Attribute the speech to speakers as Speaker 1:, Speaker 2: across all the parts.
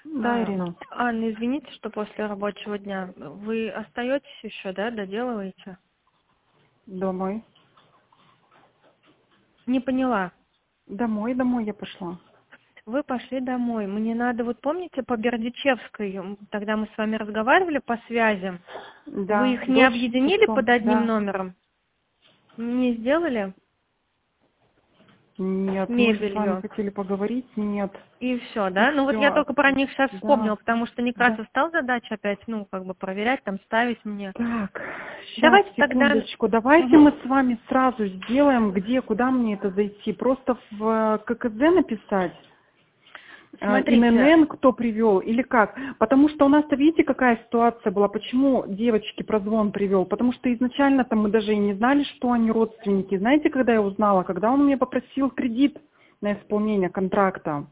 Speaker 1: Да, Ирина.
Speaker 2: Анна, извините, что после рабочего дня. Вы остаетесь еще, да, доделываете?
Speaker 1: Домой.
Speaker 2: Не поняла.
Speaker 1: Домой я пошла.
Speaker 2: Вы пошли домой. Мне надо, вот помните, по Бердичевской, тогда мы с вами разговаривали по связям.
Speaker 1: Да.
Speaker 2: Вы их не
Speaker 1: Дочь
Speaker 2: объединили
Speaker 1: пешком.
Speaker 2: под одним
Speaker 1: Да.
Speaker 2: номером? Не сделали?
Speaker 1: Нет, мы же с вами
Speaker 2: Мебелью.
Speaker 1: хотели поговорить. Нет.
Speaker 2: И все,
Speaker 1: И
Speaker 2: да? Ну вот я
Speaker 1: все.
Speaker 2: только про них сейчас
Speaker 1: Да.
Speaker 2: вспомнила, потому что
Speaker 1: Да.
Speaker 2: Некрасов стал задачу опять, ну, как бы проверять, там, ставить мне.
Speaker 1: Так, сейчас,
Speaker 2: Давайте тогда...
Speaker 1: секундочку. Давайте
Speaker 2: Мгм.
Speaker 1: мы с вами сразу сделаем, куда мне это зайти. Просто в ККЗ написать.
Speaker 2: Смотрите,
Speaker 1: ИНН кто привел или как? Потому что у нас-то видите, какая ситуация была, почему девочки прозвон привел? Потому что изначально-то мы даже и не знали, что они родственники. Знаете, когда я узнала? Когда он меня попросил кредит на исполнение контракта.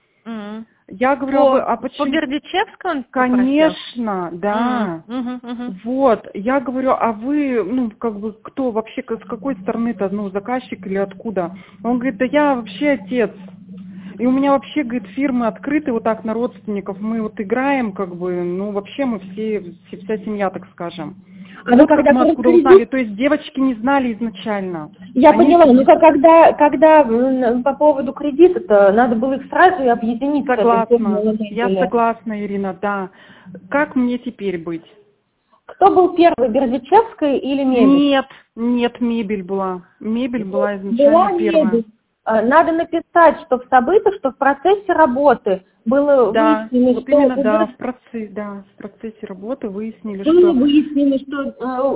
Speaker 1: Я говорю, а
Speaker 2: по
Speaker 1: почему?
Speaker 2: Бердичевской он попросил?
Speaker 1: Конечно, да.
Speaker 2: Мгм.
Speaker 1: Вот, я говорю, а вы, ну, как бы, кто вообще, с какой стороны-то, ну, заказчик или откуда? Он говорит, да я вообще отец. И у меня вообще, говорит, фирмы открыты вот так на родственников. Мы вот играем, как бы, ну, вообще мы вся семья, так скажем.
Speaker 3: А вы
Speaker 1: Вот как
Speaker 3: когда
Speaker 1: мы
Speaker 3: про
Speaker 1: откуда узнали.
Speaker 3: кредит,
Speaker 1: То есть девочки не знали изначально.
Speaker 3: я
Speaker 1: Они
Speaker 3: поняла, но когда по поводу кредита-то надо было их сразу и объединить с этой
Speaker 1: согласна.
Speaker 3: формулой
Speaker 1: Я
Speaker 3: мебели.
Speaker 1: согласна, Ирина, да. Как мне теперь быть?
Speaker 3: Кто был первый, Бердичевская или мебель?
Speaker 1: Нет, мебель была. Мебель была
Speaker 3: Была
Speaker 1: изначально первая.
Speaker 3: мебель. Надо написать, что в событиях, что в процессе работы было
Speaker 1: Да,
Speaker 3: выяснено,
Speaker 1: вот
Speaker 3: что
Speaker 1: именно, да, в процессе работы выяснили,
Speaker 3: было
Speaker 1: что...
Speaker 3: выяснено, что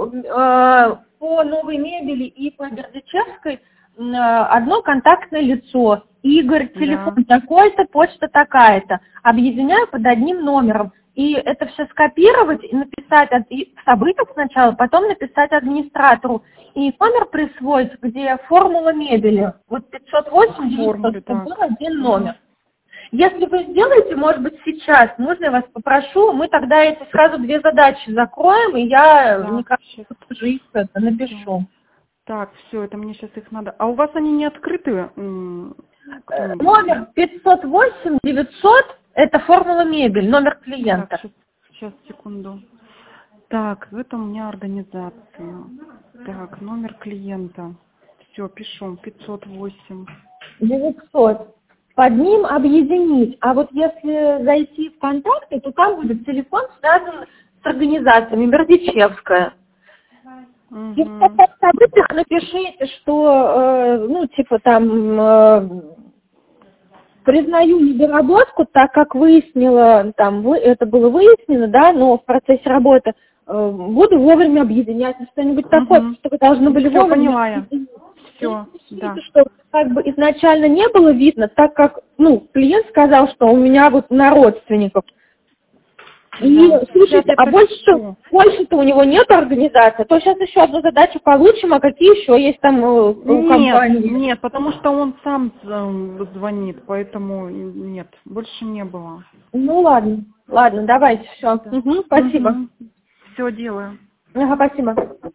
Speaker 3: по новой мебели и по Бердичевской одно контактное лицо. Игорь, телефон
Speaker 1: Да.
Speaker 3: такой-то, почта такая-то. Объединяю под одним номером. И это все скопировать и написать в событиях сначала, потом написать администратору. И номер присвоить, где формула мебели. Вот 508 900,
Speaker 1: Формуле,
Speaker 3: чтобы был
Speaker 1: так.
Speaker 3: один номер. Если вы сделаете, может быть, сейчас, можно я вас попрошу, мы тогда эти сразу две задачи закроем, и я
Speaker 1: Так,
Speaker 3: никак
Speaker 1: сейчас.
Speaker 3: тоже их напишу.
Speaker 1: Так, все, это мне сейчас их надо. А у вас они не открыты? Кто-нибудь?
Speaker 3: Номер 508 900 это формула мебель, номер
Speaker 1: Так,
Speaker 3: клиента.
Speaker 1: сейчас, секунду. Так, это у меня организация. Так, номер клиента. Все, пишу. 508.
Speaker 3: 900. Под ним объединить. А вот если зайти в контакты, то там будет телефон связан с организациями Бердичевская. И в событиях напишите, что, ну, типа там, признаю недоработку, так как выяснила, там, это было выяснено, да, но в процессе работы буду вовремя объединять, что-нибудь такое, что вы должны были
Speaker 1: Все,
Speaker 3: вовремя.
Speaker 1: поняла я. Все, да.
Speaker 3: Что как бы изначально не было видно, так как, ну, клиент сказал, что у меня вот на родственников. И,
Speaker 1: Да.
Speaker 3: слушайте, а
Speaker 1: Сейчас
Speaker 3: больше-то у него нет организации, то сейчас еще одну задачу получим, а какие еще есть там у компании?
Speaker 1: Нет, потому что он сам звонит, поэтому нет, больше не было.
Speaker 3: Ну ладно, давайте, все. Спасибо.
Speaker 1: Все делаю.
Speaker 3: Ага, спасибо.